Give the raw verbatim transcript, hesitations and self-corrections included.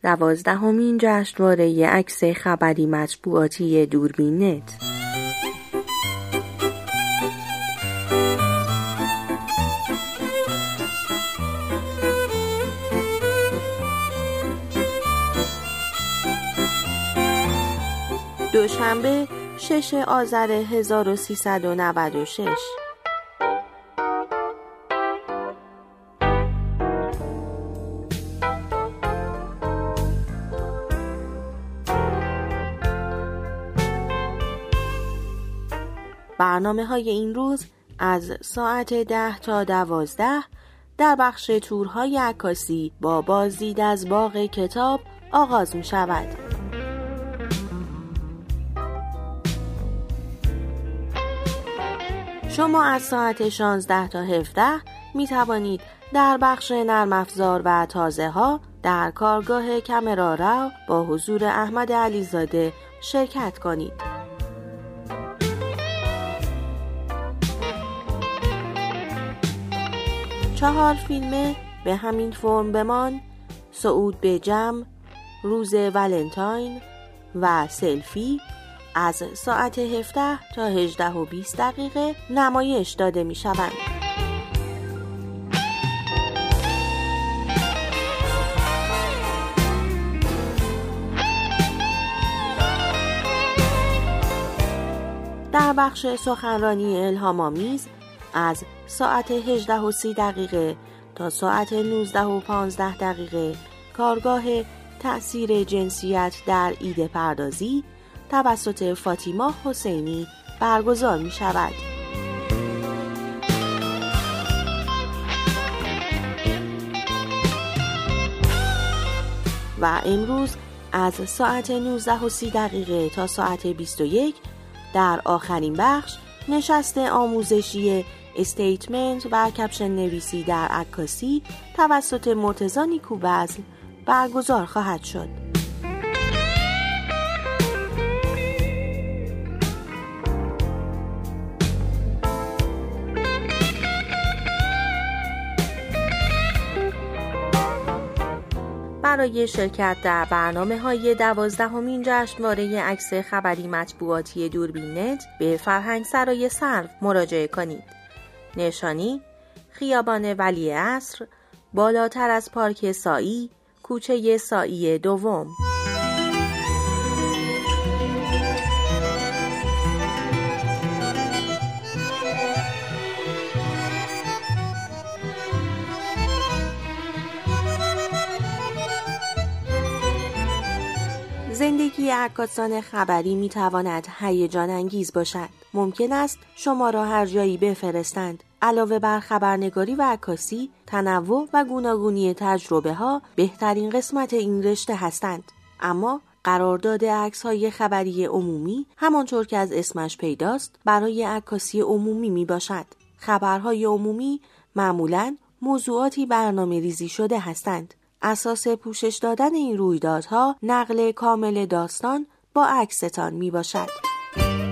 دوازدهمین جشنواره عکس خبری مطبوعاتی دوربین نت. دوشنبه ششم آذر هزار و سیصد و نود و شش. برنامه های این روز از ساعت ده تا دوازده در بخش تورهای عکاسی با بازدید از باغ کتاب آغاز می شود. شما از ساعت شانزده تا هفده می توانید در بخش نرم افزار و تازه ها در کارگاه کامرا رو با حضور احمد علیزاده شرکت کنید. چهار فیلم به همین فرم بمان، صعود به جم، روز ولنتاین و سلفی از ساعت هفده تا هجده و بیست دقیقه نمایش داده می شوند. در بخش سخنرانی الهام‌آمیز از ساعت هجده و سی دقیقه تا ساعت نوزده و پانزده دقیقه کارگاه تأثیر جنسیت در ایده پردازی توسط فاطیما حسینی برگزار می شود. و امروز از ساعت نوزده و سی دقیقه تا ساعت بیست و یک در آخرین بخش نشست آموزشی استیتمنت و کپشن نویسی در عکاسی توسط مرتضی نیکوبذل برگزار خواهد شد. برای شرکت در برنامه‌های دوازدهمین جشنواره عکس خبری مطبوعاتی دوربین نت به فرهنگسرای سرو مراجعه کنید. نشانی: خیابان ولیعصر، بالاتر از پارک سایی، کوچه سایی دوم. زندگی عکاسان خبری می تواند هیجان انگیز باشد. ممکن است شما را هر جایی بفرستند. علاوه بر خبرنگاری و عکاسی، تنوع و گوناگونی تجربه ها بهترین قسمت این رشته هستند. اما قرارداد عکس‌های خبری عمومی همانطور که از اسمش پیداست برای عکاسی عمومی می باشد. خبرهای عمومی معمولاً موضوعاتی برنامه ریزی شده هستند. اساس پوشش دادن این رویدادها نقل کامل داستان با عکستان می باشد.